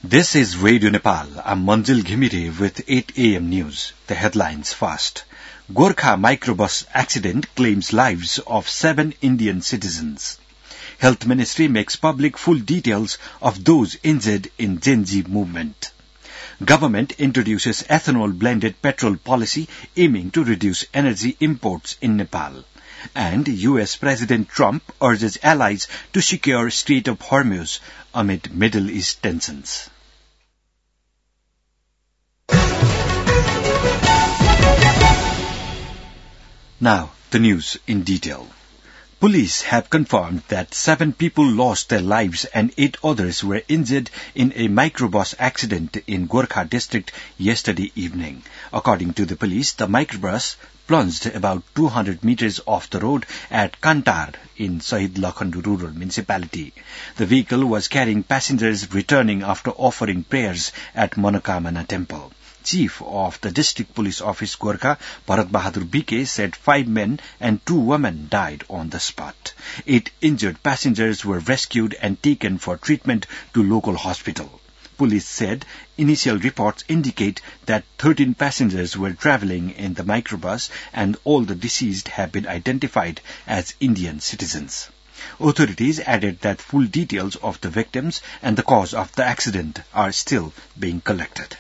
This is Radio Nepal. I'm Manjil Ghimire with 8 a.m. news. The headlines first. Gorkha microbus accident claims lives of 7 Indian citizens. Health Ministry makes public full details of those injured in Gen Z movement. Government introduces ethanol-blended petrol policy aiming to reduce energy imports in Nepal. And U.S. President Trump urges allies to secure Strait of Hormuz amid Middle East tensions. Now, the news in detail. Police have confirmed that 7 people lost their lives and 8 others were injured in a microbus accident in Gorkha district yesterday evening. According to the police, the microbus plunged about 200 meters off the road at Kantar in Shahid Lakhandu Rural Municipality. The vehicle was carrying passengers returning after offering prayers at Manokamana Temple. Chief of the District Police Office Gorkha, Bharat Bahadur BK, said 5 men and 2 women died on the spot. 8 injured passengers were rescued and taken for treatment to local hospital. Police said initial reports indicate that 13 passengers were travelling in the microbus and all the deceased have been identified as Indian citizens. Authorities added that full details of the victims and the cause of the accident are still being collected.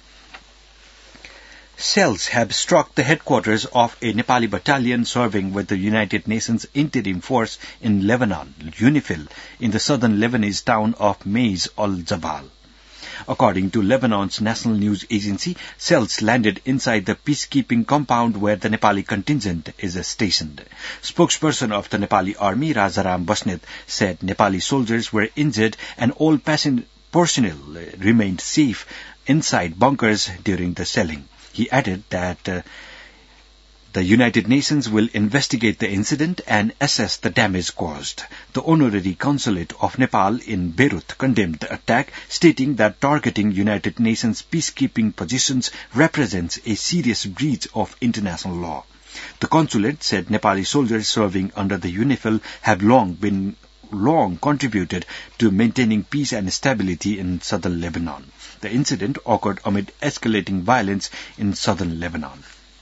Shells have struck the headquarters of a Nepali battalion serving with the United Nations Interim Force in Lebanon, UNIFIL, in the southern Lebanese town of Maiz al-Jabal. According to Lebanon's national news agency, shells landed inside the peacekeeping compound where the Nepali contingent is stationed. Spokesperson of the Nepali army, Rajaram Basnet, said Nepali soldiers were injured and all personnel remained safe inside bunkers during the shelling. He added that the United Nations will investigate the incident and assess the damage caused. The Honorary Consulate of Nepal in Beirut condemned the attack, stating that targeting United Nations peacekeeping positions represents a serious breach of international law. The consulate said Nepali soldiers serving under the UNIFIL have long contributed to maintaining peace and stability in southern Lebanon. The incident occurred amid escalating violence in southern Lebanon.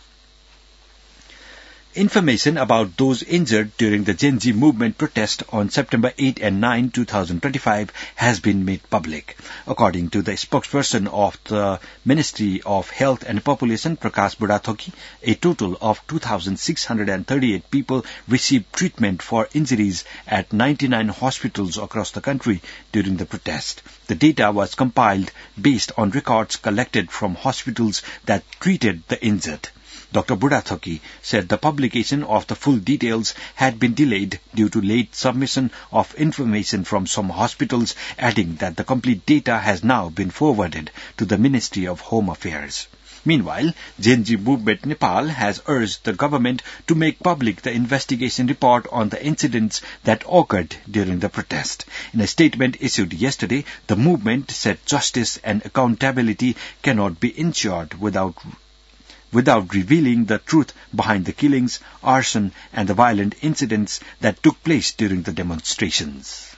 Information about those injured during the Gen Z movement protest on September 8 and 9, 2025 has been made public. According to the spokesperson of the Ministry of Health and Population, Prakash Budathoki, a total of 2,638 people received treatment for injuries at 99 hospitals across the country during the protest. The data was compiled based on records collected from hospitals that treated the injured. Dr. Budathoki said the publication of the full details had been delayed due to late submission of information from some hospitals, adding that the complete data has now been forwarded to the Ministry of Home Affairs. Meanwhile, Gen Z Movement Nepal has urged the government to make public the investigation report on the incidents that occurred during the protest. In a statement issued yesterday, the movement said justice and accountability cannot be ensured without revealing the truth behind the killings, arson, and the violent incidents that took place during the demonstrations.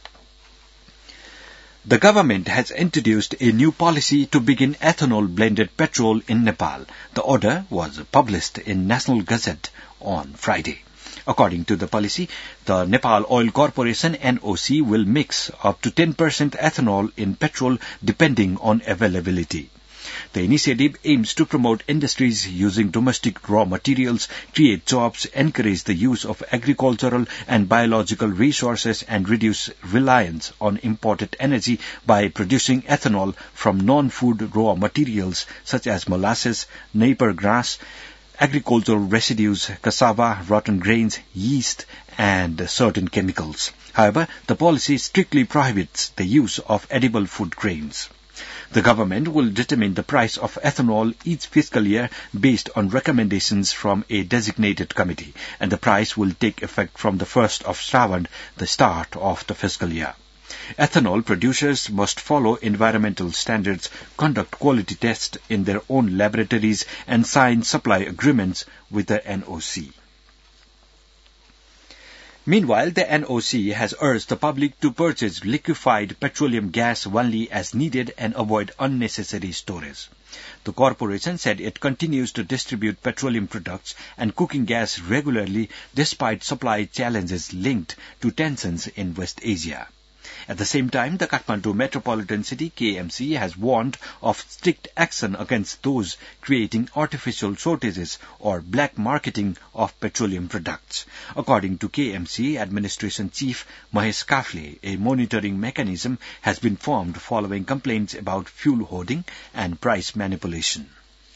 The government has introduced a new policy to begin ethanol-blended petrol in Nepal. The order was published in National Gazette on Friday. According to the policy, the Nepal Oil Corporation NOC will mix up to 10% ethanol in petrol depending on availability. The initiative aims to promote industries using domestic raw materials, create jobs, encourage the use of agricultural and biological resources, and reduce reliance on imported energy by producing ethanol from non-food raw materials such as molasses, napier grass, agricultural residues, cassava, rotten grains, yeast, and certain chemicals. However, the policy strictly prohibits the use of edible food grains. The government will determine the price of ethanol each fiscal year based on recommendations from a designated committee, and the price will take effect from the 1st of Shravan, the start of the fiscal year. Ethanol producers must follow environmental standards, conduct quality tests in their own laboratories, and sign supply agreements with the NOC. Meanwhile, the NOC has urged the public to purchase liquefied petroleum gas only as needed and avoid unnecessary storage. The corporation said it continues to distribute petroleum products and cooking gas regularly despite supply challenges linked to tensions in West Asia. At the same time, the Kathmandu Metropolitan City KMC has warned of strict action against those creating artificial shortages or black marketing of petroleum products. According to KMC Administration Chief Mahesh Kafle, a monitoring mechanism has been formed following complaints about fuel hoarding and price manipulation.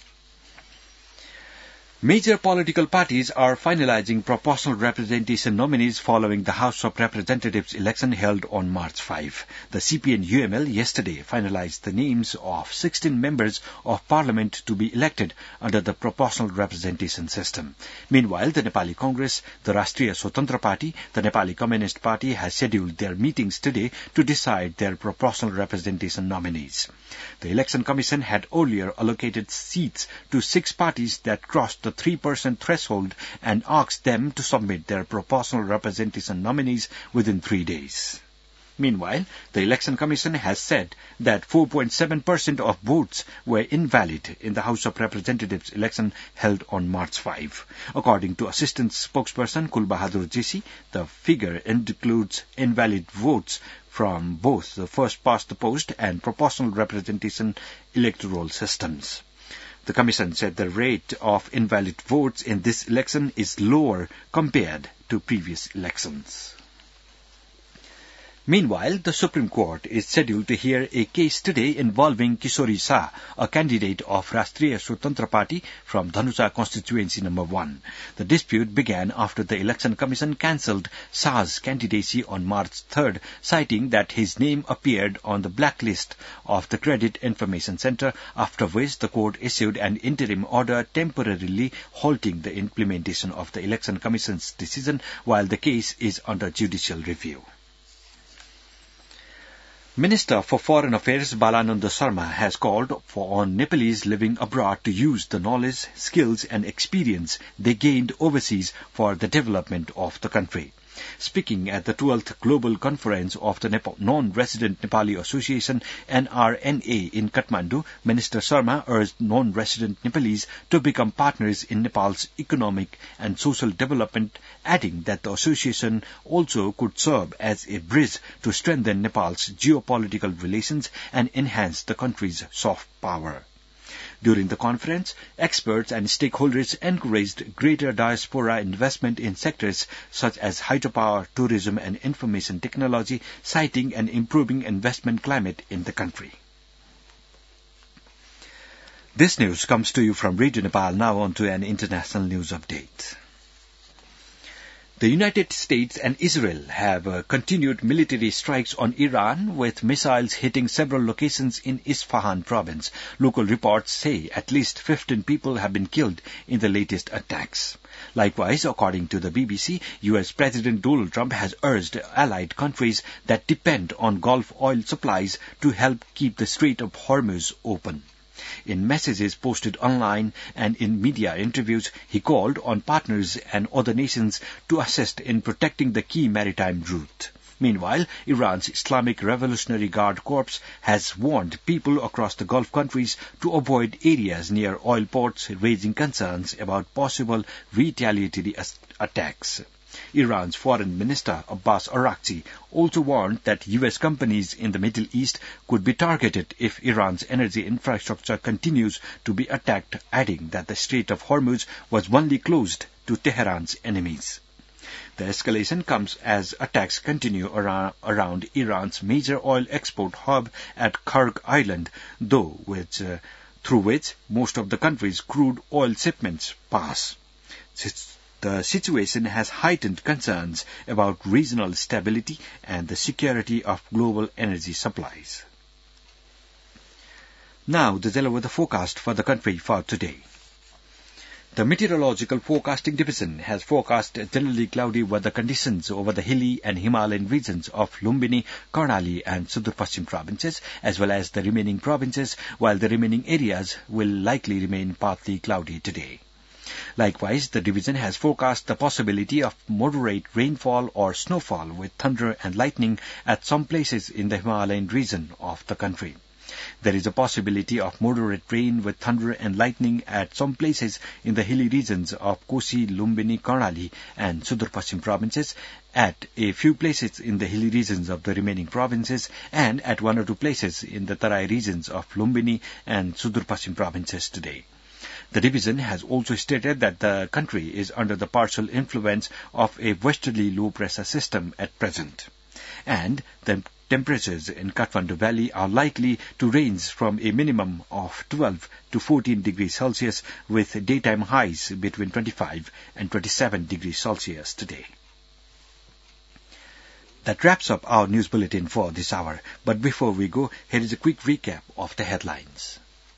Major political parties are finalizing proportional representation nominees following the House of Representatives election held on March 5. The CPN-UML yesterday finalized the names of 16 members of parliament to be elected under the proportional representation system. Meanwhile, the Nepali Congress, the Rashtriya Swatantra Party, the Nepali Communist Party has scheduled their meetings today to decide their proportional representation nominees. The Election Commission had earlier allocated seats to 6 parties that crossed the 3% threshold and asked them to submit their proportional representation nominees within 3 days. Meanwhile, the Election Commission has said that 4.7% of votes were invalid in the House of Representatives election held on March 5. According to Assistant Spokesperson Kulbahadur Jesi, the figure includes invalid votes from both the first-past-the-post and proportional representation electoral systems. The Commission said the rate of invalid votes in this election is lower compared to previous elections. Meanwhile, the Supreme Court is scheduled to hear a case today involving Kishori Shah, a candidate of Rashtriya Swatantra Party from Dhanusa Constituency No. 1. The dispute began after the Election Commission cancelled Shah's candidacy on March 3rd, citing that his name appeared on the blacklist of the Credit Information Centre, after which the court issued an interim order temporarily halting the implementation of the Election Commission's decision while the case is under judicial review. Minister for Foreign Affairs Balananda Sharma has called on Nepalese living abroad to use the knowledge, skills and experience they gained overseas for the development of the country. Speaking at the 12th Global Conference of the Non-Resident Nepali Association NRNA in Kathmandu, Minister Sharma urged non-resident Nepalese to become partners in Nepal's economic and social development, adding that the association also could serve as a bridge to strengthen Nepal's geopolitical relations and enhance the country's soft power. During the conference, experts and stakeholders encouraged greater diaspora investment in sectors such as hydropower, tourism and information technology, citing an improving investment climate in the country. This news comes to you from Radio Nepal. Now on to an international news update. The United States and Israel have continued military strikes on Iran, with missiles hitting several locations in Isfahan province. Local reports say at least 15 people have been killed in the latest attacks. Likewise, according to the BBC, U.S. President Donald Trump has urged allied countries that depend on Gulf oil supplies to help keep the Strait of Hormuz open. In messages posted online and in media interviews, he called on partners and other nations to assist in protecting the key maritime route. Meanwhile, Iran's Islamic Revolutionary Guard Corps has warned people across the Gulf countries to avoid areas near oil ports, raising concerns about possible retaliatory attacks. Iran's Foreign Minister Abbas Araghchi also warned that U.S. companies in the Middle East could be targeted if Iran's energy infrastructure continues to be attacked, adding that the Strait of Hormuz was only closed to Tehran's enemies. The escalation comes as attacks continue around Iran's major oil export hub at Kharg Island, through which most of the country's crude oil shipments pass. The situation has heightened concerns about regional stability and the security of global energy supplies. Now, the Delaware weather forecast for the country for today. The Meteorological Forecasting Division has forecast generally cloudy weather conditions over the hilly and Himalayan regions of Lumbini, Karnali and Sudur Paschim provinces, as well as the remaining provinces, while the remaining areas will likely remain partly cloudy today. Likewise, the division has forecast the possibility of moderate rainfall or snowfall with thunder and lightning at some places in the Himalayan region of the country. There is a possibility of moderate rain with thunder and lightning at some places in the hilly regions of Kosi, Lumbini, Karnali and Sudur Paschim provinces, at a few places in the hilly regions of the remaining provinces, and at 1 or 2 places in the Tarai regions of Lumbini and Sudur Paschim provinces today. The division has also stated that the country is under the partial influence of a westerly low-pressure system at present, and the temperatures in Kathmandu Valley are likely to range from a minimum of 12 to 14 degrees Celsius with daytime highs between 25 and 27 degrees Celsius today. That wraps up our news bulletin for this hour. But before we go, here is a quick recap of the headlines.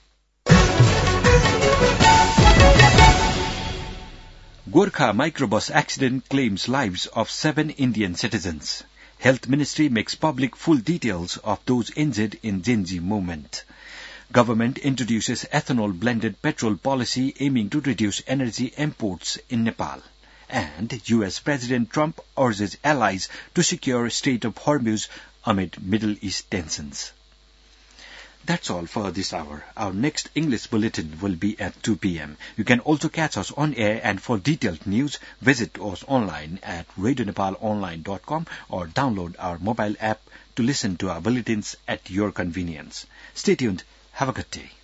Gorkha microbus accident claims lives of 7 Indian citizens. Health Ministry makes public full details of those injured in Gen Z movement. Government introduces ethanol-blended petrol policy aiming to reduce energy imports in Nepal. And U.S. President Trump urges allies to secure Strait of Hormuz amid Middle East tensions. That's all for this hour. Our next English bulletin will be at 2 p.m. You can also catch us on air, and for detailed news, visit us online at radionepalonline.com or download our mobile app to listen to our bulletins at your convenience. Stay tuned. Have a good day.